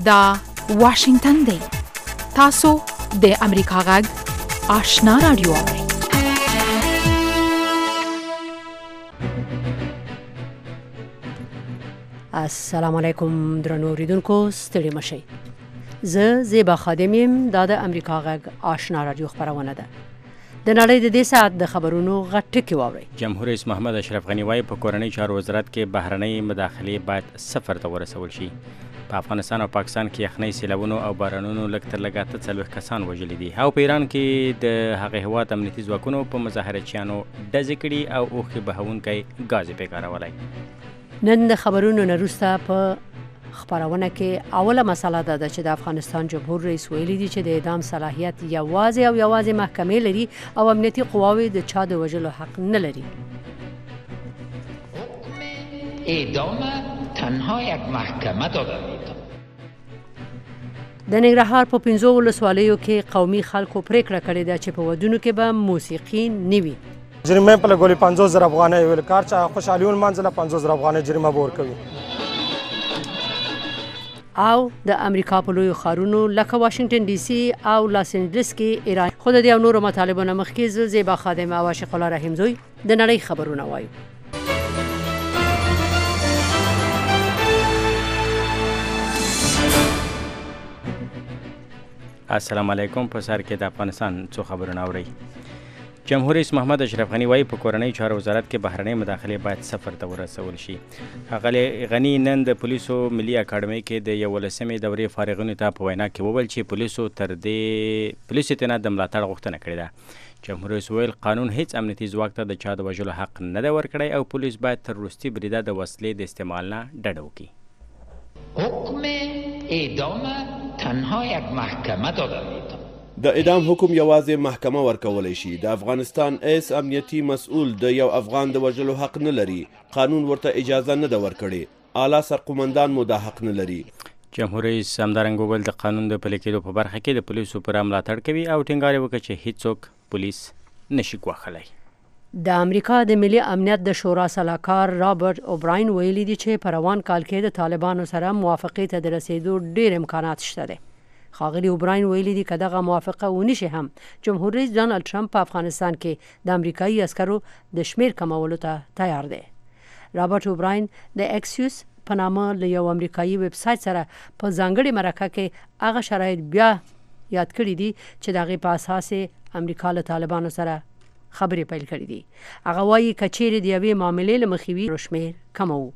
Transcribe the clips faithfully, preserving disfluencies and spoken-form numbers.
دا واشنگتن دی. تاسو د امریکا غږ آشنا رادیو اورئ. السلام علیکم درنو اوریدونکو، ستړي مشئ. زه زیبا خادم یم. دا د امریکا غږ آشنا رادیو خبرونه ده. د نړۍ د دې ساعت د خبرونو غټ ټکی واورئ. جمهور رئیس محمد اشرف غنی وايي په کورنۍ چارو وزارت کې بهرنۍ مداخلې باید صفر ته ورسول شي. په افغانستان او پاکستان کې یخنۍ، سیلابونو او بارانونو لږ تر لږه اته څلوېښت کسان وژلي دي. او په ایران کې د هغې هېواد امنیتي ځواکونو په مظاهرچیانو ډزې کړي او اوښکې بهونکی ګاز یې پې کارولی. نن د خبرونو نه وروسته په خبرونه کې اوله مسله دا ده چې د افغانستان جمهور رئیس ویلي دي چې د اعدام صلاحیت یوازې او یوازې محکمې لري او امنیتي قواوې د چا د وژلو حق نه لري. اعدام تنها یک محکمه داده میتونه. د ننګرهار په پنځو ولسوالیو کې قومي خلکو پریکړه کړې ده چې په ودونو کې به موسیقي نه وي. جریمه په لګولې پنځوس زره افغانۍ ویل کار چې خوشحالي ولمانځله پنځوس زره افغانۍ جریمه به ورکوي. او د امریکا په لویو ښارونو لکه واشنگټن ډي سي او لاس انجلس کې ایران خو د دې او نورو مطالبو نه مخکې زه زیبا خادم او عاشق الله رحیم زوی د نړۍ خبرونه وایو. السلام علیکم. په سر کې د افغانستان څو خبرونه اورئ. جمهور رئیس محمد اشرف غنی وايي په کورنۍ چارو وزارت کې بهرنۍ مداخلې باید صفر ته ورسول شي. ښاغلی غني نن د پولیسو ملي اکاډمۍ کې د یولسمې دورې فارغینو ته په وینا کې وویل چې پولیسو تر دې پولیسو ته نه د ملاتړ غوښتنه کړې ده. جمهور رئیس ویل قانون هیڅ امنیتي ځواک ته د چا د وژلو حق نه دی ورکړی او پولیس باید تر وروستي بریده د وسلې د استعمال نه ډډه وکړي. حکم اعدام تنها یک محکمه داده میتونه. د اعدام حکم یوازې محکمه ورکولی شي. د افغانستان ایس امنیتي مسؤل د یو افغان د وژلو حق نه لري. قانون ورته اجازه نه ده ورکړې. اعلی سرقومندان مو دا حق نه لري. جمهور رئیس همدارنګه وویل د قانون د پلي کېدو په برخه کې د پولیسو پوره ملاتړ کوي او ټینګار یې وکړ چې هیڅوک پولیس نشي ګواښلی. د امریکا د ملي امنیت د شورا سلاکار رابرټ اوبراین ویلي دي چې په روان کال کې د طالبانو سره موافقې ته د رسیدو ډېر امکانات شته دي. ښاغلي اوبراین ویلي دي که دغه موافقه ونه شي هم جمهور رئیس ډانلډ ټرمپ په افغانستان کې د امریکایي عسکرو د شمیر کمولو ته تیار دی. رابرټ اوبراین د اکسیوس په نامه له یو امریکایي ویب سایټ سره په ځانګړې مرکه کې هغه شرایط بیا یاد کړي دي چې د هغې په اساس امریکا له طالبانو سره خبرې پیل کړي دي. هغه وایي که چیرې د یوې معاملې له مخې وي شمیر کموو.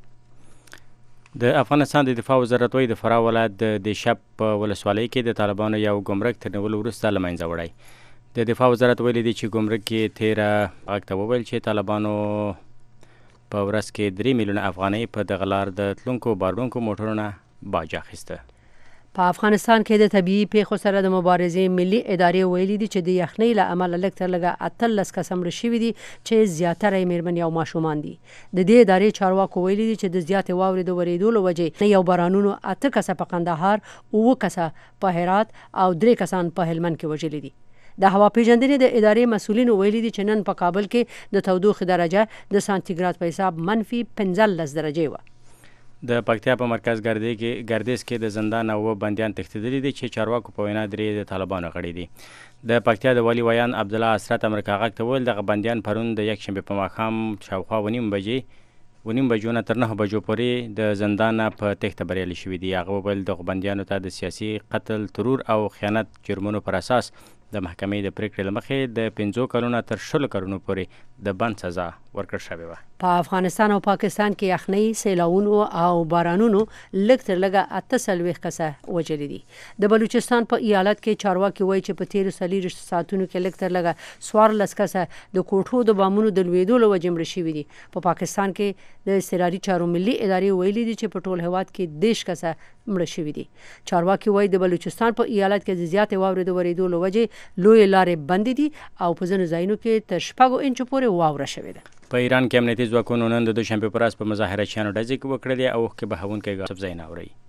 د افغانستان د دفاع وزارت وايي د فراه ولایت د دیشب په ولسوالۍ کې د طالبانو یو ګمرک تر نیولو وروسته له منځه وړی. د دفاع وزارت ویلي دي چې ګمرک کې تیره غږ ته وویل چې طالبانو په ورځ کې درې میلیونه افغانۍ په دغه لار د تلونکو بارونکو موټرونه باج اخیسته. په افغانستان کې د طبیعي پیښو سره د مبارزې ملي ادارې ویلي دي چې د یخنۍ له امله لږ تر لږه اتلس کسه مړه شوي دي چې زیاتره یې مېرمنې او ماشومان دي. د دې ادارې چارواکو ویلي دي چې د زیاتې واورې د ورېدو له وجې یو بارانونو اته کسه په قندهار، اووه کسه په هرات او درې کسان په هلمند کې وژلي دي. د هوا پیژندنې د ادارې مسؤلینو ویلي دي چې نن په کابل کې د تودوخې درجه د سانتیګراد په حساب منفي پنځلس درجې وه. د پکتیا په مرکز ګردیز کې د زندان اوه بندیان تښتېدلي دي چې چارواکو په وینا درې د طالبانو غړي دي. د پکتیا د والي ویان عبدالله اسرت امریکا غږ ته وویل دغه بندیان پرون د یکشنبې په ماښام شاوخوا ونیم بجې ونیم بجو نه تر نهه بجو پورې د زندان په تښته بریالي شوي دي. هغه وویل دغو بندیانو ته د سیاسي قتل، ترور او خیانت جرمونو پر اساس د محکمې د پریکړې له مخې د پنځو کلونو تر شلو کلونو پورې د بند سزا ورکړل شوې وه. په افغانستان او پاکستان کې یخنۍ، سیلاونو او بارانونو لږ تر لږه اته څلوېښت کسه وژلي دي. د بلوچستان په ایالت کې چارواکي وایي چې په تیرو څلېرویشتو ساعتونو کې لږ تر لږه څوارلس کسه د کوټو د بامونو د لوېدو له وجې مړه شوي دي. په پاکستان کې د اضطراري چارو ملي ادارې ویلي دي چې په ټول هېواد کې دېرش کسه مړه شوي دي. چارواکي وایي د بلوچستان په ایالت کې د زیاتې واورې د ورېدو له وجې لویې لارې بندې دي او په ځینو ځایونو کې تر شپږو انچو پورې واوره شوې ده. په ایران کې امنیتي ځواکونو نن د دوشنبې په ورځ په مظاهرچیانو ډزې وکړلې او اوښکې بهونکی ګاز ځایونه اوري.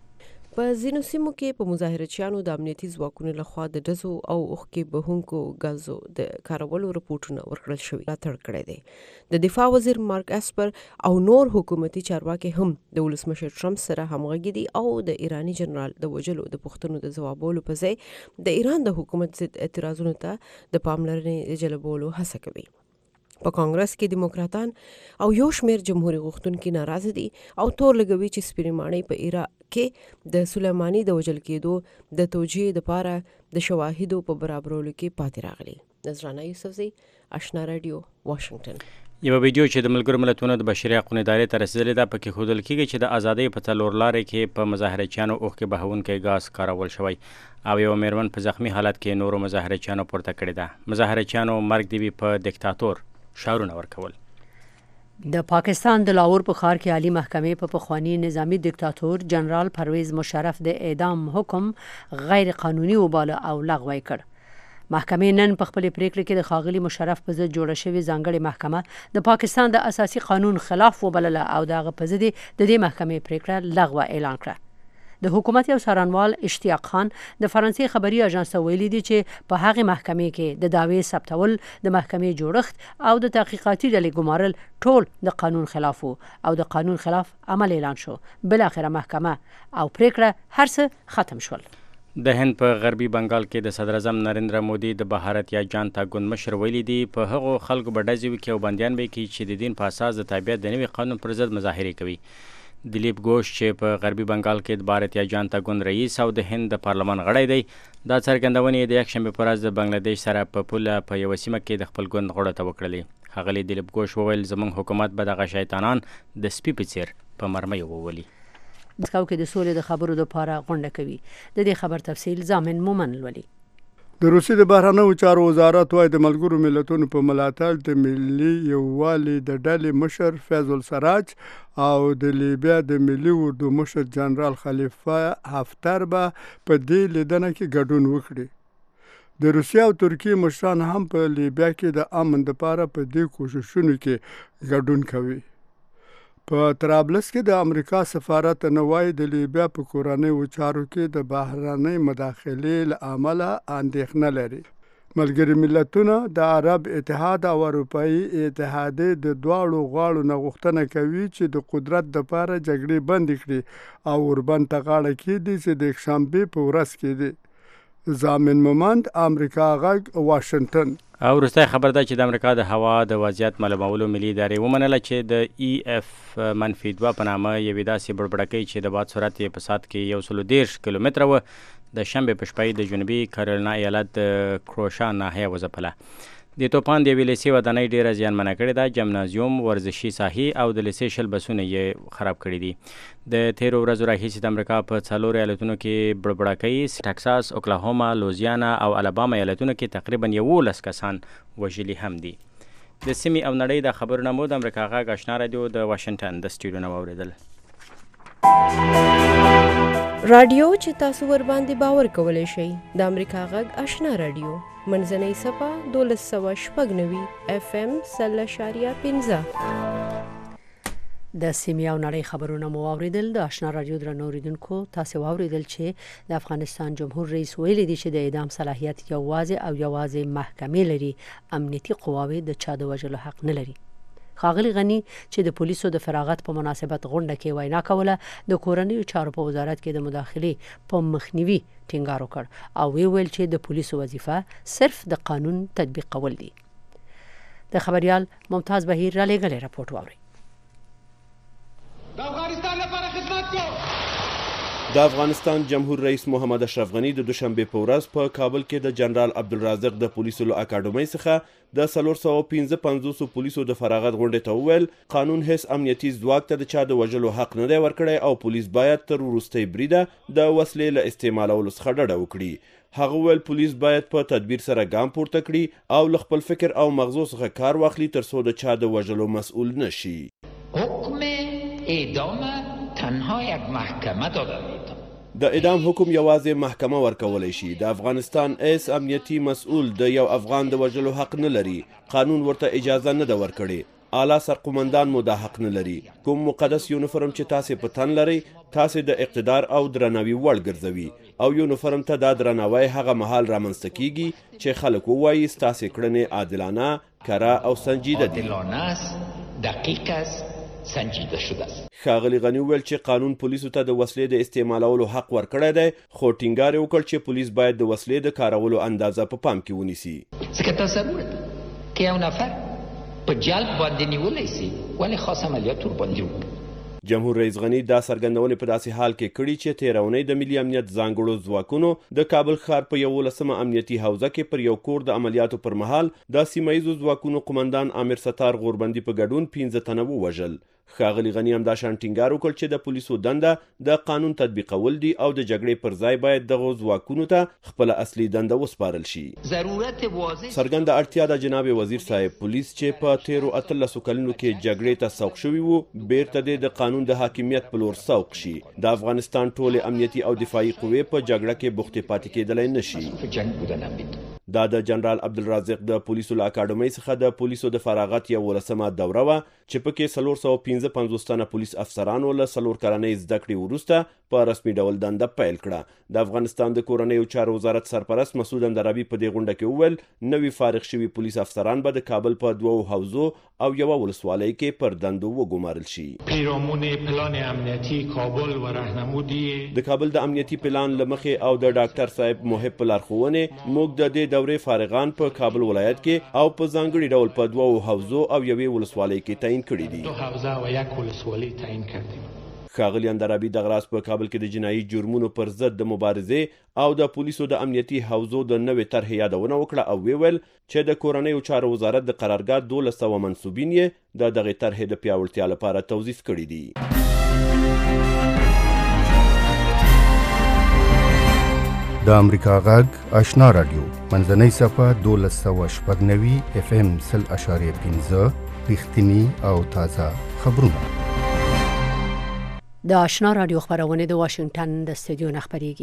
په ځینو سیمو کې په مظاهرچیانو د امنیتي ځواکونو لخوا د ډزو او اوښکې بهونکو ګازو د کارولو رپورټونه ورکړل شوي راتړ کړی دی د دفاع وزیر مارک اسپر او نور حکومتي چارواکي هم د ولسمشر ټرمپ سره همغږي دي او د ایراني جنرال د وژلو د پوښتنو د ځوابولو په ځای د ایران د حکومت ضد اعتراضونو ته د پاملرنې جلبولو هڅه کوي په کانګرس کې دیموکراتان او یو شمېر جمهوریت غوښتونکي ناراضه دي او تور لګوي چې سپینې ماڼۍ په عراق کې د سلیماني د وژل کېدو د توجیه دپاره د شواهدو په برابرولو کې پاتې راغلي. نذرانه یوسفزۍ، آشنا رادیو، واشنګټن. یوه ویډیو چې د ملګرو ملتونو د بشري حقونو ادارې ته رسېدلې ده پکې ښودل کېږي چې د ازادۍ په څلور لارې کې په مظاهرچیانو اوښکې بهونکی ګاز کارول شوی او یوه میرمن په زخمي حالت کې نورو مظاهرچیانو پورته کړې ده. مظاهرچیانو مرګ دې وي په دیکتاتور شعارونه ورکول. د پاکستان د لاهور په ښار کې عالی محکمې په پخوانی نظامی دیکتاتور جنرال پرویز مشرف د اعدام حکم غیر قانوني وباله او لغوه کړ. محکمې نن په خپلې پریکړې کې د ښاغلي مشرف په ضد جوړه شوې ځانګړې محکمه د پاکستان د اساسي قانون خلاف وبلله او د هغه په ضد د دې محکمې پریکړه لغوه اعلان کړه. د حکومت یو څارنوال اشتیاق خان د فرانسې خبري اژانس ته ویلي دي چې په هغې محکمې کې د دعوې ثبتول، د محکمې جوړښت او د تحقیقاتي ډلې ګمارل ټول د قانون خلاف او د قانون خلاف عمل اعلان شو. بلاخره محکمه او پریکړه هر څه ختم شول. د هند په غربي بنګال کې د صدر اعظم نریندرا مودي د بهارتیا جانتا ګوند مشر ویلي دي په هغو خلکو به ډزې وکړي او بندیان به یې کړي چې د دین په اساس د تابعیت د نوي قانون پر ضد مظاهرې کوي. دلیپ ګوش چې په غربي بنګال کې د بهارتیا جانتا ګوند رئیس او د هند د پارلمان غړی دی، دا څرګندونې د یکشنبې په ورځ د بنګلادیش سره په پوله په یوه سیمه کې د خپل ګوند غړو ته وکړلې. ښاغلي دلیپ ګوش وویل زموږ حکومت به دغه شیطانان د سپي په څیر په مرمیو وولي. مسکو کې د سولې د خبرو لپاره غونډه کوي. د دې خبر تفصیل زامن مومن لولي. د روسیې د بهرنیو چارو وزارت وايي د ملګرو ملتونو په ملاتړ د ملي یووالي د ډلې مشر فیض السراج او د لیبیا د ملي اردو مشر جنرال خلیفه حفتر به په دې لیدنه کې ګډون وکړي. د روسیې او ترکیې مشران هم په لیبیا کې د امن لپاره په دې کوششونو کې ګډون کوي. په طرابلس کې د امریکا سفارت نه وایي د لیبیا په کورنیو چارو کې د بهرنۍ مداخلې له امله اندېښنه لري. ملګري ملتونه د عرب اتحاد او اروپایي اتحادیې د دواړو غاړو نه غوښتنه کوي چې د قدرت دپاره جګړې بندې کړي او وربند ته غاړه کېږدي چې د یکشنبې په ورځ کې دی. زامن مومند، امریکا غږ، واشنګټن. او وروستی خبر ده چې د امریکا د هوا د وضعیت معلومولو ملي ادارې ومنله چې د ای اف منفي دوه په نامه یوې داسې بړبړکۍ چې د باد سرعت یې په ساعت کې یو سلو دېرش کیلومتره وه د شنبې په شپه د جنوبي کارولینا ایالت د کروشا ناحیه وځپله. د توپان د یوې لیسې ودانۍ ډېره زیانمنه کړې ده. جمنازیوم، ورزشي ساحې او د لیسې شل بسونه یې خراب کړي دي. د تیرو ورځو راهیسې د امریکا په څلورو ایالتونو کې بړبړکۍ ټکساس، اوکلاهوما، لوزیانا او الاباما ایالتونو کې تقریبا یولس کسان وژلي هم دي. د سیمې او نړۍ د خبرونه مو د امریکا غږ آشنا رادیو د واشنګټن د سټوډیو نه واورېدل. رادیو چې تاسو ور باندې باور کولی شئ د امریکا غږ آشنا رادیو منځنۍ صفحه دولس سوه شپږ نوي اف ام سل اشاریه پنځه. د سیمې او نړۍ خبرونه مو واورېدل. د آشنا رادیو درنو اوریدونکو تاسو واورېدل چې د افغانستان جمهور رئیس ویلي دي چې د اعدام صلاحیت یوازې او یوازې محکمې لري، امنیتي قواوې د چا د وژلو حق نه لري. ښاغلي غني چې د پولیسو د فراغت په مناسبت غونډه کې وینا کوله، د کورنیو چارو په وزارت کې د مداخلې په مخنیوي ټینګار وکړ او وی ویل چې د پولیسو وظیفه صرف د قانون تطبیق کول دي. د خبریال ممتاز بهیر را لېږلی راپورټ واورئ. د افغانستان لپاره خدمت کوو. د افغانستان جمهور رئیس محمد اشرف غني د دوشنبې په ورځ په کابل کې د جنرال عبدالرازق د پولیسو له اکاډمۍ څخه د څلور سوه پنځه پنځوسو پولیسو د فراغت غونډې ته وویل قانون هیڅ امنیتي ځواک ته د چا د وژلو حق نه دی ورکړی او پولیس باید تر وروستۍ بریده د وسلې له استعمالولو څخه ډډه وکړي. هغه وویل پولیس باید په تدبیر سره ګام پورته کړي او له خپل فکر او مغزو څخه کار واخلي تر څو د چا د وژلو مسئول نشي. حکم اعدام تنها یک محکمه داده میتونه. د اعدام حکم یوازې محکمه ورکولی شي. د افغانستان ایس امنیتي مسئول د یو افغان د وژلو حق نه لري. قانون ورته اجازه نه ده ورکړې. اعلی سرقومندان مو دا حق نه لري. کوم مقدس یونیفورم چې تاسې په تن لرئ تاسې د اقتدار او درناوي وړ ګرځوي او یونیفورم ته دا درناوی هغه مهال رامنځته کیږي چې خلک ووایي ستاسې کړنې عادلانه، کره او سنجیده دي. عادلانه است، دقیق است، سنجیده شده است. ښاغلي غني وویل چې قانون پولیسو ته د وسلې د استعمالولو حق ورکړی دی، خو ټینګار یې وکړ چې پولیس باید د وسلې د کارولو اندازه په پام کې ونیسي. ځکه ته ضرورت ده که یو نفر په جلب باندې نیولی سي ولې خاص عملیات ورباندې وکړي. جمهور رئیس غني دا سرګندونې په داسې حال کې کړي چې تېره اونۍ د ملي امنیت ځانګړو ځواکونو د کابل ښار په یولسمه امنیتي حوزه کې پر یو کور د عملیاتو پر مهال د سیمه ییزو ځواکونو قمندان عامر ستار غوربندي په ګډون پنځه تنه ووژل. ښاغلي غني هم دا شان ټینګار وکړ چې د پولیسو دنده د قانون تطبیقول دي او د جګړې پر ځای باید دغو ځواکونو ته خپله اصلي دنده وسپارل شي. ضرورت واضح څرګنده اړتیا ده جناب وزیر صاحب پولیس چې په تیرو اتلسو کلونو کې جګړې ته سوق شوي وو بیرته دې د قانون د حاکمیت په لور سوق شي. د افغانستان ټولې امنیتي او دفاعي قوې په جګړه کې بوختې پاتې کېدلی نشي. دا د جنرال عبدالرازق د پولیسو له اکاډمۍ څخه د پولیسو د فراغت یولسمه دوره وه چې پکې څلور سوه پنځه پنځوس تنه پولیس افسرانو له څلور کلنۍ زده کړې وروسته په رسمي ډول دنده پیل کړه. د افغانستان د کورنیو چارو وزارت سرپرست مسعود اندرابي په دې غونډه کې وویل نوي فارغ شوي پولیس افسران به د کابل په دوو حوزو او یوه ولسوالۍ کې پر دندو وګمارل شي. پیرامون پلان امنیتي کابل و راهنمودی د کابل د امنیتي پلان له مخې او د ډاکټر صاحب محب په لارښوونې موږ د دې دورې فارغان په کابل ولایت کې او په ځانګړي ډول په دوو حوزو او یوې ولسوالۍ کې تعیین کړي دي. دو حوزه و یک ولسوالۍ تعیین کړدیم. ښاغلي اندرابي دغه راز په کابل کې د جنایي جرمونو پر ضد د مبارزې او د پولیسو د امنیتي حوزو د نوې طرحې یادونه وکړه او ویل چې د کورنیو چارو وزارت د قرارګاه دولس سوه منصوبین یې د دغې طرحې د پیاوړتیا لپاره توظیف کړي دي. د امریکا غږ آشنا رادیو منځنۍ صفحه دولس سوه شپږ نوي اف ام سل اشاریه پنځه رښتیني او تازه خبرونه. د آشنا رادیو خبرونه د واشنگټن د استودیو نه خبرېږي.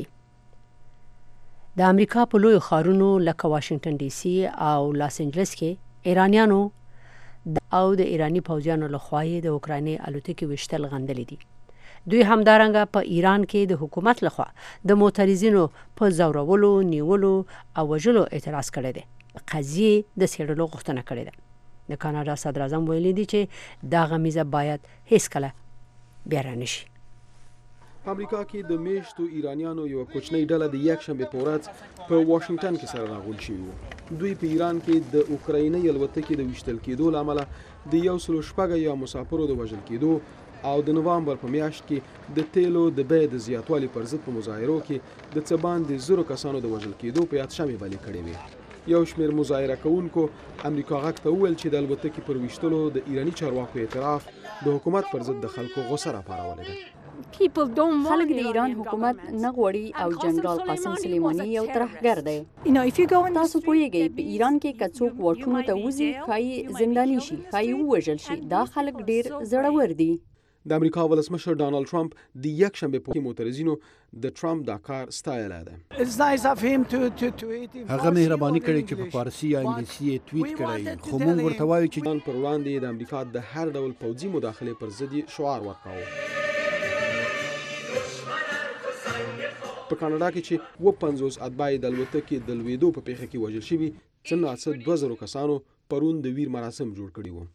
د امریکا په لویو ښارونو لکه واشنگټن ډي سي او لاس انجلس کې ایرانیانو او د ایرانی پوځیانو لخوا د اوکرایني الوتکې وشتل غندلې دي. دوی همدارنګه په ایران کې د حکومت لخوا د معترضینو په ځورولو، نیولو او وژلو اعتراض کړی دی. قضیې د څېړلو غوښتنه کړې ده. د کاناډا صدر اعظم ویلي دي چې دا غمیزه باید هیڅکله بیا رانشي. په امریکا کې د میشتو ایرانیانو یو کوچنۍ ډله د یکشنبې په ورځ په واشنگټن کې سره راغونډ شوي وو. دوی په ایران کې د اوکرایني الوتکې د ویشتل کېدو له امله د یو سلو شپږ یا مسافرو د وژل کېدو او د نوامبر په میاشت کې د تیلو د بیې د زیاتوالي پر ضد په مظاهرو کې د څه باندې زرو کسانو د وژل کېدو په یاد شمې بلې کړې وې. یو شمېر مظاهره کوونکو امریکا غږ ته وویل چې د الوتکې پر ویشتلو د ایراني چارواکو اعتراف د حکومت پر ضد د خلکو غوسه راپارولی ده. خلک د ایران حکومت نه غواړي او جنرال قاسم سلیمانی یو ترهګر دی. تاسو پوهیږئ په ایران کې که څوک واټونو ته وځي ښایي زنداني شي، ښایي ووژل شي. دا خلک ډېر زړور دي. د امریکا ولسمشر ډانلډ ټرمپ د یکشنبې په معترضینو د ټرمپ دا کار ستایلی ده. هغه مهرباني کړې چې په فارسي یا انګلیسي یې ټویټ کړی، خو موږ ورته وایو چې پر وړاندې د امریکا د هر ډول پوځي مداخلې پر ضد شعار ورکاوه. په کاناډا کې چې اووه پنځوس اتباع د الوتکې د لوېدو په پیښه کې وژل شوي، څه ناڅه دوه زرو کسانو پرون د ویر مراسم جوړ کړي وو.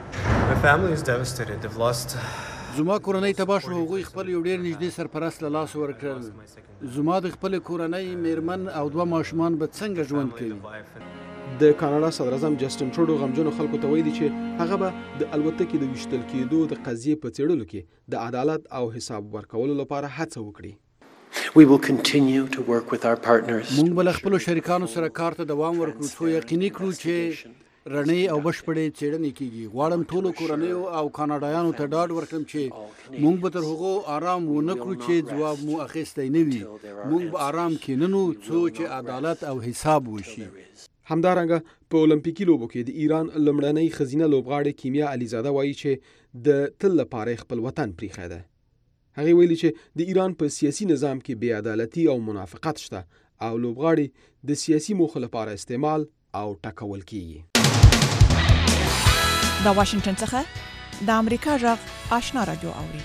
زما کورنۍ تباه شوه. هغوی خپل یو ډېر نږدې سرپرست له لاسه ورکړل. زما د خپلې کورنۍ میرمن او دوه ماشومان به څنګه ژوند کوي؟ د کاناډا صدر اعظم جسټن ټروډو غمجنو خلکو ته ویلي چې هغه به د الوتکې د ویشتل کېدو د قضیې په څېړلو کې د عدالت او حساب ورکولو لپاره هڅه وکړي. موږ به له خپلو شریکانو سره کار ته دوام ورکړو څو یقیني کړو چې رڼې او بشپړې څېړنې کېږي. غواړم ټولو کورنیو او کاناډایانو ته ډاډ ورکړم چې موږ به تر هغو آرام ونه کړو چې ځواب مو اخیستی نه وي. موږ به آرام کېننو څو چې عدالت او حساب وشي. همدارنګه په اولمپیکي لوبو کې د ایران لومړنۍ ښځینه لوبغاړې کیمیا علیزاده وایي چې د تل لپاره خپل وطن پریښی ده. هغې ویلي چې د ایران په سیاسي نظام کې بې عدالتي او منافقت شته او لوبغاړي د سیاسي موخو لپاره استعمال او ټاکول کیږي. د واشنگټن څخه د امریکا غږ آشنا رادیو اوري.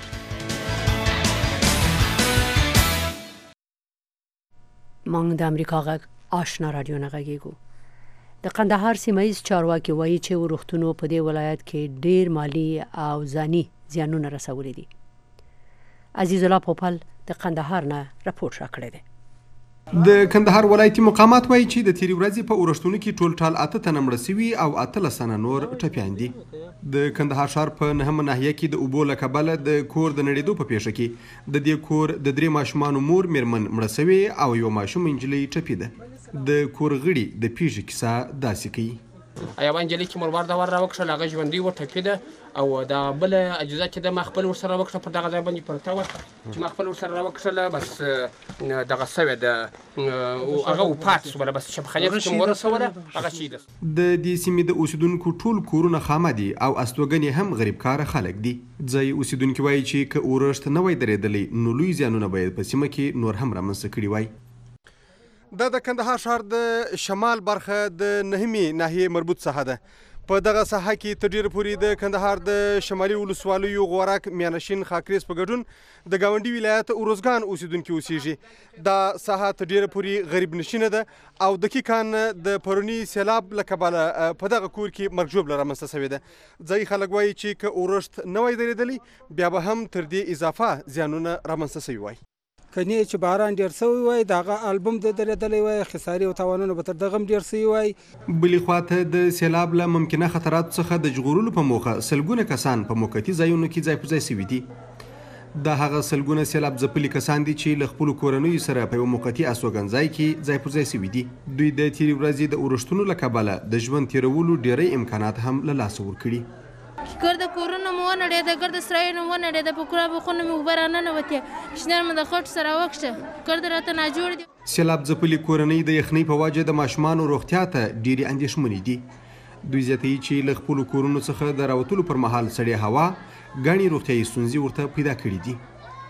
مونږ د امریکا غږ آشنا رادیو نه غږیږو. د قندهار سیمه ییز چارواکي وایي چې روغتونونو په دې ولایت کې ډیر مالی او ځاني زیانونه رسولي دي. عزیز الله پوپل د قندهار نه راپور راکړی دی. د کندهار ولایتي مقامات وایي چې د تیرې ورځې په اورښتونو کې ټول ټال اته تنه مړه سوي او اتلس تنه نور ټپیان دي. د کندهار ښار په نهمه ناحیه کې د اوبو له کبله د کور د نړېدو په پیښه کې د دې کور د درې ماشومانو مور میرمن مړه سوې او یو ماشوم نجلۍ ټپي ده. د کور غړي د پیښې کیسه داسې کوي. یوه نجلۍ چې مربار د ور راوکښل هغه ژوندۍ وه ټپي ده او دا بله اجزا چې ده ما خپل ورسره راوکښله په دغه ځای باندې پرته وه چې ما خپل ورسره راوکښله بس دغه سوې ده هغه وفات شوله بس شبخانې ته چې ورسوله هغه شهیده شوه. د دې سیمې د اوسېدونکو ټول کورونه خامه دي او استوګنې هم غریب کاره خلک دي. ځایي اوسېدونکي وایي چې که اورښت نه وای درېدلی نو لوی زیانونه به یې په سیمه کې نور هم رامنځته کړي وای. دا د کندهار ښار د شمال برخه د نهمې ناحیې مربوط ساحه ده. په دغه ساحه کې تر ډیره پورې د کندهار د شمالي ولسوالیو غورک میانشین خاکریز په ګډون د ګاونډي ولایت اروزګان اوسېدونکي اوسېږي. دا ساحه تر ډیره پورې غریب نشینه ده او دقیقاً د پروني سیلاب له کبله په دغه کور کې مرګ ژوبله رامنځته سوې ده. ځایي خلک وایي چې که اورښت نه وای درېدلی بیا به هم تر دې اضافه زیانونه رامنځته سوي وای. کنی چې باران ډیر سوی وای دغه البوم د درېدلی وای خساري او تاوانونه به تر دغه هم ډیر سوي وای. بلې خواته د سیلاب له ممکنه خطراتو څخه د ژغورلو په موخه سلګونه کسان په موقتي ځایونو کې ځای په ځای سوي دي. دا هغه سلګونه سیلاب ځپلي کسان دي چې له خپلو کورنیو سره په یو موقتي استوګنځای کې ځای پر ځای سوي دي. دوی د تیرې ورځې د اورښتونو له کبله د ژوند تیرولو ډیری امکانات هم له لاسه ورکړي. ګرد کورونه مو ونړېده ګرد سرایونه مو ونړېده په کورابو خونه مې اوبه راننوتې شنر مې د خټو سره وکښه ګرد راته ناجوړ دي. سیلاب ځپلي کورنۍ د یخنۍ په وجه د ماشومانو روغتیا ته ډېرې اندېښمنې دي. دوی زیاتوي چې له خپلو کورونو څخه د راوتلو پر مهال سړې هوا ګڼې روغتیایي ستونزې ورته پیدا کړي دي.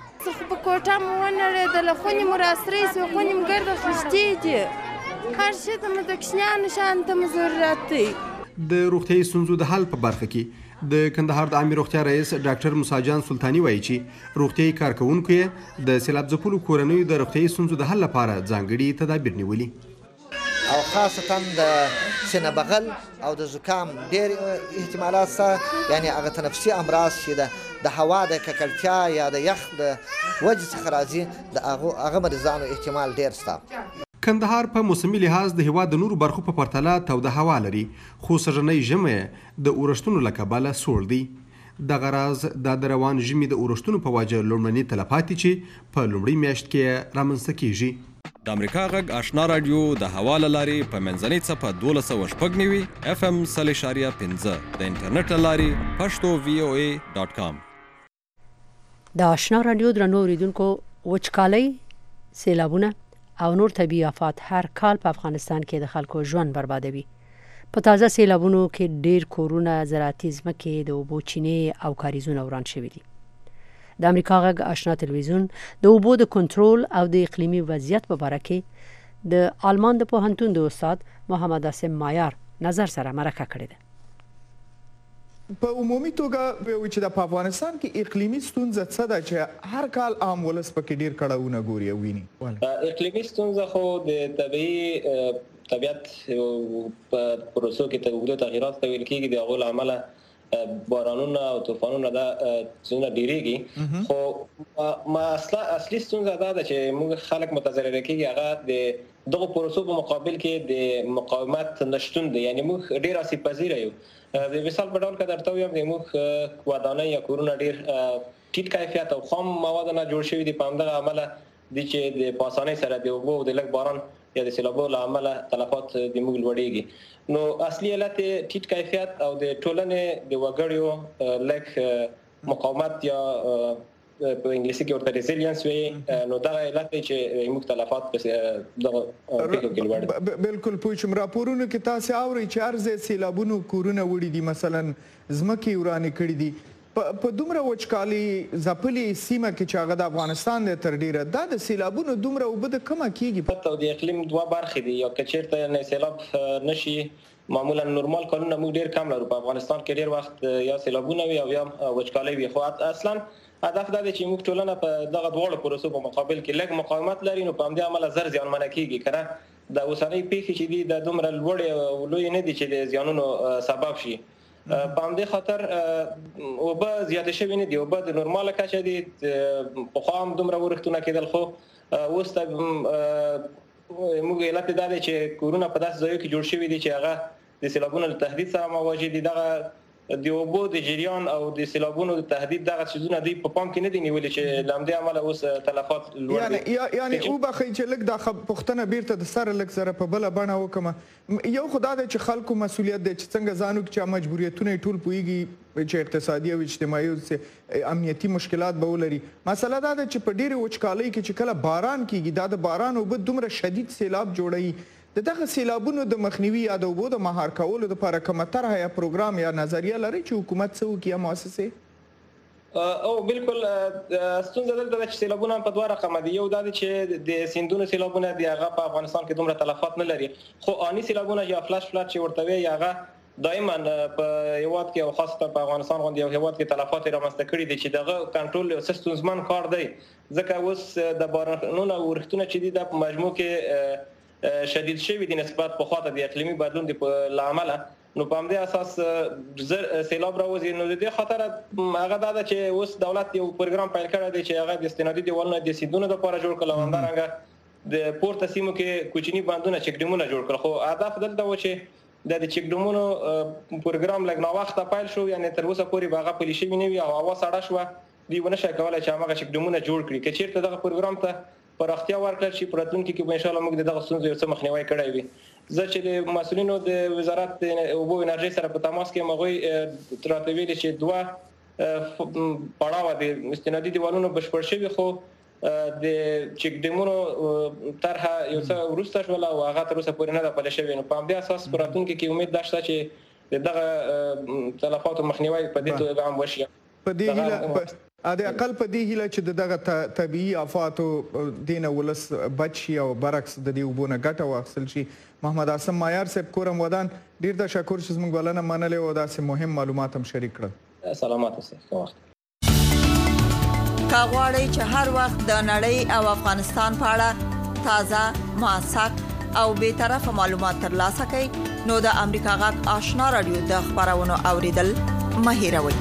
څه په کوټه مو ونړېدله خونې مو راسرې سوې خونې مو ګرده خښتې دي هر شي ته مو د کوچنیانو شیانو ته مو ضرورت دی. د روغتیایي ستونزو د حل په برخه کې د کندهار د عامې روغتیا رئیس ډاکټر موسی جان سلطاني وایي چې روغتیایي کارکوونکو یې د سیلاب ځپلو کورنیو د روغتیایي ستونزو د حل لپاره ځانګړي تدابیر نیولي او خاصتا د سینه بغل او د زکام ډېر احتمالات شته یعنی هغه تنفسي امراض چې د هوا د ککړتیا یا د یخ د وجې څخه راځي د هغه مریضانو احتمال ډېر شته. کندهار په موسمي لحاظ د هېواد د نورو برخو په پرتله توده هوا لري خو سږنی ژمی د اورښتونو له کبله سوړ دی. دغه راز دا د روان ژمي د اورښتونو په وجه لومړني تلفاتې چې په لومړۍ میاشت کې رامنځته کیږي. د امریکا غږ آشنا رادیو د هوا له لارې په منځنۍ څپه دولس سوه شپږ نوي اف ام سل اشاریه پنځه د انټرنیټ له لارې پښتو وی او ای ډاټ کام. د آشنا رادیو درنو اوریدونکو وچکالۍ سیلابونه او نور طبیعي آفات هر کال په افغانستان کې د خلکو ژوند بربادوي. په تازه سیلابونو کې ډیر کورونه زراعتي ځمکې د اوبو چینې او کاریزونه وران شوي دي. د امریکا غږ آشنا تلویزیون د اوبو د کنټرول او د اقلیمي وضعیت په اړه کې د آلمان د پوهنتون د استاد محمد عاصم مایار نظر سره مرکه کړې ده. په عمومي توګه به وي چې د افغانستان کې اقلیمي ستونزه څه ده چې هر کال عام ولس پکې ډیر کړهونه ګوري او ویني. اقلیمي ستونزه خو د طبیعي طبیعت په پروسو کې ته اوږده تغییرات ته ویل کېږي د هغو له امله بارانونه او طوفانونه دا څونه ډیریږي خو ما اصلي ستونزه دا ده چې موږ خلک متضرره کېږي هغه د دغو پروسو په مقابل کې د مقاومت نشتون دی یعنی موږ ډیر آسیب پذیره یو. د مثال په ډول که درته ووایم د موږ ودانۍ یا کورونه ډیر ټیټ کیفیت او خام مواد نه جوړ شوي دي په همدغه امله دي چې د په اسانۍ سره د اوبو او د لږ باران یا د سیلابو له امله تلفات د موږ لوړېږي. نو اصلي علت ټیټ کیفیت او د ټولنې د وګړیو لږ مقاومت یا په انګلیسي کې ورته ریزیلینس وي نو دغه علت دی چې موږ تلفات په دغه پیښو کې لوړ دي. بالکل پوه شوم. راپورونو کې تاسې اورئ چې هر ځای سیلابونو کورونه وړي دي مثلا ځمکې ورانې کړي دي. په دومره وچکالي ځپلې سیمه کې چې هغه د افغانستان دی تر ډیره دا د سیلابونو دومره اوبه د کمه کیږي. د اقلیم دوه برخې دي یا که چېرته سیلاب نشي معمولا نورمال کارونه موږ ډیر کم لرو. په افغانستان کې ډیر وخت یا سیلابونه وي او یا وچکالي وي، خو اصلا هدف دا دی چې موږ ټولنه په دغه دواړو پروسو په مقابل کې لږ مقاومت لري، نو په همدې امله زر زیانمنه کیږي. کنه د اوسنۍ پیښې چې دي د دومره لوړې او لویې نه دي چې د زیانونو سبب شي. په همدې خاطر اوبه زیاتې شوې نه دي، اوبه د نورماله کچه دي. پخوا هم دومره ورښتونه کېدل، خو اوس ته موږ علت دا دی چې کورونه په داسې ځایو کې جوړ شوي دي چې هغه د سیلابونو له تهدید سره مواجه دي. دغه د اوبو د جریان او د سیلابونو د تهدید دغه څیزونه دوی په پام کې نه دي نیولي چې له همدې امله اوس تلفات لوړ دي. یعنې وبخئ چې لږ دا پوښتنه بیرته د سره لږ سره په بله بڼه وکړم. یو خو دا دی چې خلکو مسؤلیت دی چې څنګه ځان وکړي چې مجبوریتونه یې ټول پوهېږي چې اقتصادي او اجتماعي او امنیتي مشکلات به ولري. مسله دا ده چې په ډېرې وچکالۍ کې چې کله باران کېږي، دا د باران اوبه دومره شدید سیلاب جوړوي. د دغه سیلابونو د مخنیوي یا د اوبو د مهار کولو دپاره کومه طرحه یا پروګرام یا نظریه لرئ چې حکومت څه وکړي یا مؤسسې؟ او بالکل ستونزه دلته ده چې سیلابونه په دوه رقمه دي. یو دا دی چې د سیندونو سیلابونه دي، هغه په افغانستان کې دومره تلفات نه لري، خو آني سیلابونه یا فلاش فلډ چې ورته وایي هغه دایما په هیواد کې او خاصه په افغانستان غوندې یو هیواد کې تلفات رامنځته کړي دي چې دغه کنټرول یو ستونزمن کار دی. ځکه اوس د بارانونو او ورښتونه چې دي دا په مجموع کې شدید شوي دي نسبت پخوا ته د اقلیمي بدلون له امله، نو په همدې اساس زر سیلاب راوځي. نو د دې خاطر هغه دا ده چې اوس دولت یو پروګرام پیل کړی دی چې هغه د استنادي دیوالونه د سیندونو دپاره جوړ کړل او همدارنګه د پورته سیمو کې کوچني بندونه چک ډیمونه جوړ کړل. خو هدف دلته و چې د چک ډیمونو پروګرام لږ ناوخته پیل شو، یعنې تر اوسه پورې به هغه پلي شوي نه وي او هوا سړه شوه، دوی ونه شي کولی چې هماغه چک ډیمونه جوړ کړي. که چېرته دغه پروګرام ته پراختیا ورکړل شي، په راتلونکي کې به انشاءالله موږ د دغه ستونزو یو څه مخنیوی کړی وي. زه چې د مسؤلینو د وزارت د اوبو انرژۍ سره په تماس کې یم، هغوی راته ویلي چې دوه پړاوه د استنادي دیوالونو بشپړ شوي، خو د چک ډیمونو طرحه یو څه وروسته شوله او هغه تر اوسه پورې نه ده پلی شوې. نو په همدې اساس په راتلونکي کې امید دا شته چې د دغه تلفاتو مخنیوی په دې توګه هم وشي. په دې هیله د اقل په دې هیله چې د دغه طبیعي آفاتو دینه ولس بچ شي او برعکس د دې اوبو نه ګټه واخیستل شي. محمد عاصم مایار صاحب کورم ودان، ډېر تشکر چې زموږ بلنه منلې او داسې مهم معلومات هم شریک کړل. سلامات اوسئ. که غواړئ چې هر وخت د نړۍ او افغانستان په اړه تازه، موثق او بېطرفه معلومات ترلاسه کړئ، نو د امریکا غږ آشنا راډیو د خپرونو اوریدل مه هېروئ.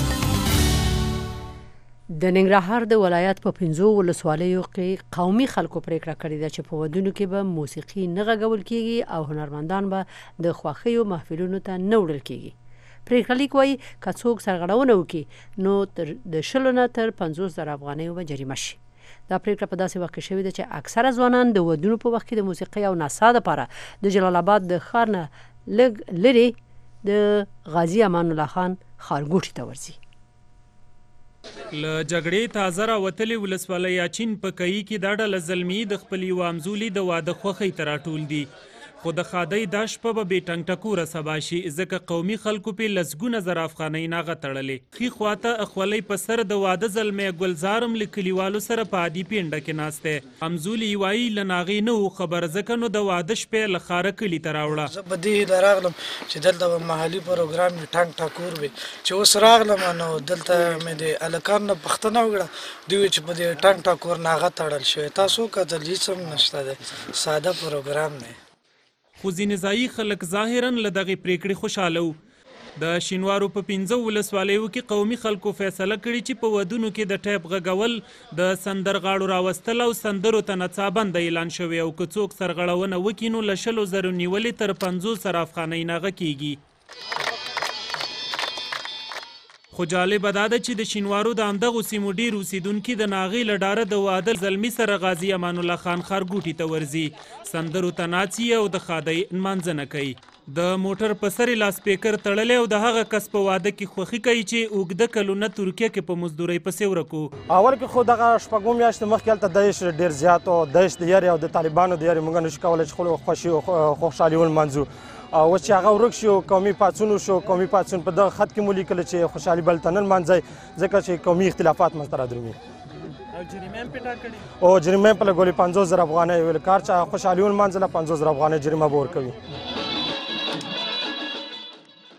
د ننګرهار د ولایت په پنځو ولسوالیو کې قومي خلکو پریکړه کړې ده چې په ودونو کې به موسیقي نه غږول کیږي او هنرمندان به د خوښیو محفلونو ته نه وړل کیږي. پریکړه لیک وایي که څوک سرغړونه وکړي نو د شلو نه تر پنځوس زره افغانیو به جریمه شي. دا پریکړه په داسې وخت کې شوې ده چې اکثره ځوانان د ودونو په وخت کې د موسیقي او نڅا لپاره د جلال آباد د ښار نه لږ لرې د غازي امان الله خان ښارګوټي ته ورځي. له جګړې تازه راوتلې ولسوالۍ اچین په کهي کې دا ډله زلمي د خپل یوه همزولي د واده خوښۍ ته راټول دي، خو د ښادۍ دا شپه به بې ټنګ ټکوره سبا شي، ځکه قومي خلکو پې لسګونه زره افغانۍ ناغه تړلې. ښي خواته اخولۍ په سر د واده زلمی ګلزار هم له کلیوالو سره په عادي پینډه کې ناست دی. همزولي یې وایي له ناغې نه و خبر، ځکه نو د واده شپې له ښاره کلي ته راوړه. زه په دې هیله راغلم چې دلته به محلي پروګرام وي، ټنګ ټکور وي. چې اوس راغلم نو دلته مې د هلکانو نه پوښتنه وکړه، دوی وایي چې په دې ټنګ ټکور ناغه تړل شوی. تاسو وکتل هېڅ هم نشته دی، ساده پروګرام دی. خو ځینې ځایي خلک ظاهراً له دغې پریکړې خوشحاله وو. د شینوارو په پنځه ولسوالیو کې قومي خلکو فیصله کړې چې په ودونو کې د ټیپ غږول، د سندرغاړو راوستل او سندرو ته نڅا بنده اعلان شوې، او که څوک سرغړونه وکړي نو له شلو زرو نیولې تر پنځوس زره افغانۍ ناغه کیږي. خو جالبه دا ده چې د شینوارو د همدغو سیمو ډېر اوسېدونکي د ناغې له ډاره د واده زلمي سره غازي امان الله خان ښارګوټي ته ورځي، سندرو ته ناڅي او د ښادۍ نمانځنه کوي. د موټر په سر یې لاسپیکر تړلی او د هغه کس په واده کې خوښي کوي چې اوږده کلونه ترکیه کې په مزدورۍ پسې ورکو. اول کې خو دغه شپږو میاشتې مخکې هلته داعش ډېر زیات و، داعش د یارې او د طالبانو د یارې موږ نشو کولی چې خپلو خوښي او خوشحالي ولمانځو. اوس چې هغه ورک شو، قومي پاڅون وشو، قومي پاڅون په دغه خط کې مو لیکل چې خوشحالي بل ته نه لمانځئ، ځکه چې قومي اختلافات منځته رادرومي. او جریمه هم پې ټاکلې؟ او جریمه یې په لګولې پنځوس زره افغانۍ ویل، کار چې خوشحالي ولمانځله پنځوس زره افغانۍ جریمه به ورکوي.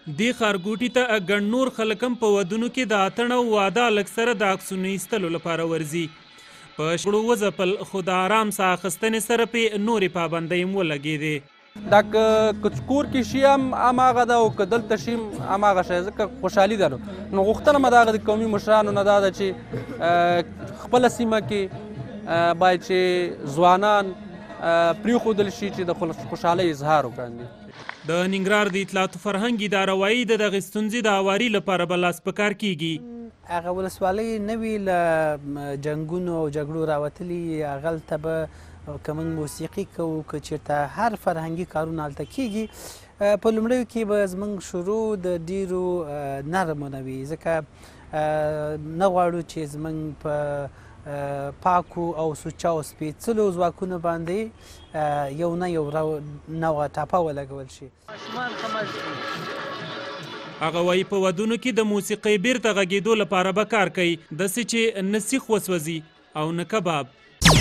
دې ښارګوټي ته ګڼ نور خلک هم په ودونو کې د اتڼ او واده هلک سره د عکسونو ایستلو لپاره ورځي. په شخړو وځپل خو د آرام ساه اخیستنې سره پرې نورې پابندۍ هم ولګېدې. دا که کور کې شي هم هماغه ده او که دلته شي هم هماغه شی ځکه خوشحالي ده. نو غوښتنه مې د هغه د قومي مشرانو نه دا ده چې خپله سیمه کې باید چې ځوانان پرېښودل شي چې د خوشحالۍ اظهار وکړي. د ننګرهار د اطلاعاتو فرهنګ اداره وایي د دغې ستونزې د هواري لپاره به لاس په کار کیږي. هغه ولسوالۍ نه وي له جنګونو او جګړو راوتلي، هغلته به که موږ موسیقي کوو که چېرته هر فرهنګي کارونه هلته کېږي. په لومړیو کې به زموږ شروع د ډېرو نرمو نه وي، ځکه نه غواړو چې زموږ په پاکو او سوچاو سپېڅلو ځواکونو باندې یو نه یو نوعه ټاپه ولګول شي. هغه وایي په ودونو کې د موسیقۍ بیرته غږېدو لپاره به کار کوي، داسې چې نه سیخ وسوځي او نه کباب.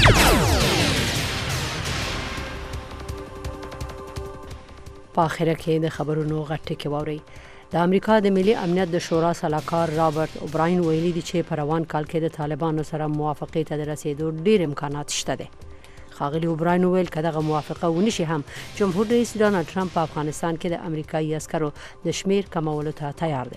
په آخره کې د خبرونو غټ ټکي واورئ. د امریکا د ملي امنیت د شورا سلاکار رابرټ اوبراین ویلي دي چې په روان کال کې د طالبانو سره موافقې ته د رسیدو ډېر امکانات شته دي. ښاغلي اوبراین وویل که دغه موافقه ونه شي هم جمهور رئیس ډانلډ ټرمپ په افغانستان کې د امریکایي عسکرو د شمیر کمولو ته تیار دی.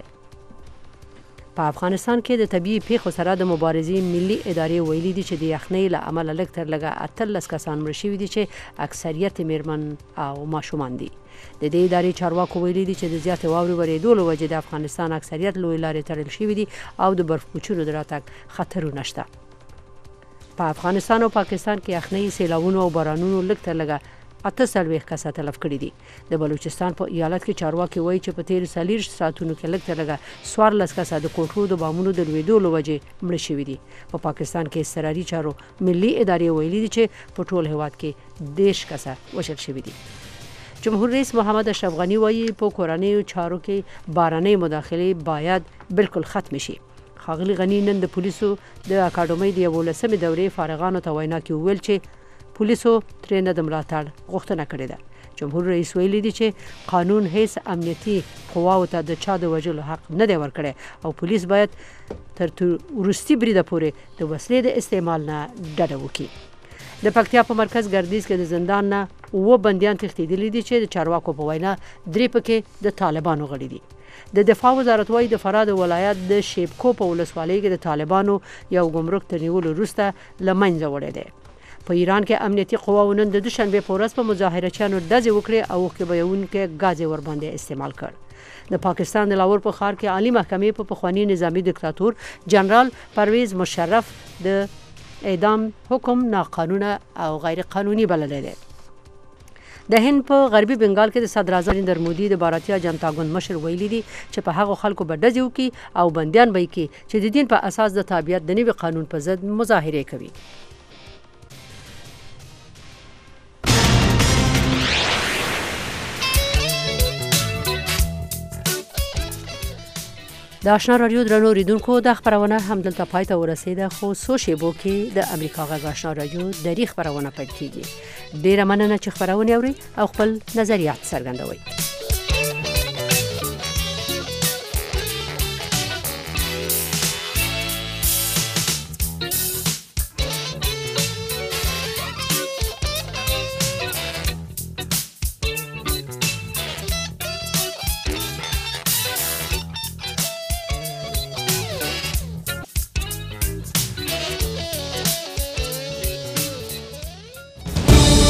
په افغانستان کې د طبیعي پیښو سره د مبارزې ملي ادارې ویلي دي چې د یخنۍ له امله لږ تر لږه اتلس کسان مړه شوي دي چې اکثریت میرمن او ماشومان دي. د دې ادارې چارواکو ویلي دي چې د زیاتې واورې ورېدو له وجې د افغانستان اکثریت لویې لارې تړل شوي دي او د برف کوچونو د راتګ خطرونه شته. په افغانستان او پاکستان کې یخنۍ، سیلاوونو او بارانونو لږ تر لږه اته څلوېښت کسه تلف کړي دي. د بلوچستان په ایالت کې چارواکي وایي چې په تېرو څلېرویشت ساعتونو کې لږ تر لږه څوارلس کسه د کوټرو د بامونو د لوېدو له وجې مړه شوي دي. په پاکستان کې اضطراري چارو ملي ادارې ویلي دي چې په ټول هېواد کې دېرش کسه وژل شوي دي. جمهور رئیس محمد اشرف غني وایي په کورنیو چارو کې بهرنۍ مداخلې باید بالکل ختم شي. ښاغلي غني نن د پولیسو د اکاډمۍ د یولسمې دورې فارغانو ته وینا کې وویل چې پولیسو ترې نه د ملاتړ غوښتنه کړې ده. جمهور رئیس ویلي دي چې قانون هیڅ امنیتي قواو ته د چا د وژلو حق نه دی ورکړی او پولیس باید تر وروستي بریده پورې د وسلې د استعمال نه ډډه وکړي. د پکتیا په مرکز ګردیز کې د زندان نه اووه بندیان تښتېدلي دي چې د چارواکو په وینا درې پکې د طالبانو غړي دي. د دفاع وزارت وایي د فراه د ولایت د شیبکو په ولسوالۍ کې د طالبانو یو ګمرک تر نیولو وروسته له منځه وړی دی. په ایران کې امنیتي قواو نن د دوشنبې په ورځ په مظاهرچیانو ډزې وکړې او اوښکې بهوونکی ګاز یې ورباندې استعمال کړ. د پاکستان د لاهور په ښار کې عالي محکمې په پخواني نظامي دیکتاتور جنرال پرویز مشرف د اعدام حکم ناقانونه او غیر قانوني بللی دی. د هند په غربي بنګال کې د صدر اعظم نریندر مودي د باراتیا جنتا ګوند مشر ویلي دي چې په هغو خلکو به ډزې وکړي او بندیان به یې کړي چې د دین په اساس د تابعیت د نوي قانون په ضد مظاهرې کوي. د آشنا رادیو درنو اوریدونکو د خبرونه همدلته پای ته ورسېده، خو څو شېبو کې د امریکا غږ آشنا رادیو دري خبرونه پیل کېږي. ډېره مننه چې خبرونه اورئ او خپل نظریات څرګندوئ.